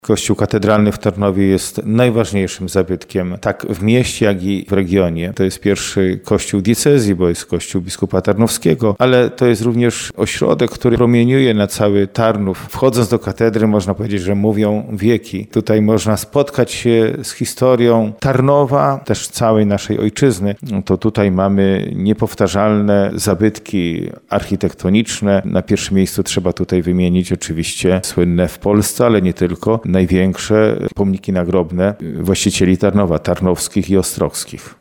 Kościół katedralny w Tarnowie jest najważniejszym zabytkiem, tak w mieście, jak i w regionie. To jest pierwszy kościół diecezji, bo jest kościół biskupa tarnowskiego, ale to jest również ośrodek, który promieniuje na cały Tarnów. Wchodząc do katedry można powiedzieć, że mówią wieki. Tutaj można spotkać się z historią Tarnowa, też całej naszej ojczyzny. To tutaj mamy niepowtarzalne zabytki architektoniczne. Na pierwszym miejscu trzeba tutaj wymienić oczywiście słynne w Polsce, ale nie tylko, największe pomniki nagrobne właścicieli Tarnowa, tarnowskich i ostrowskich.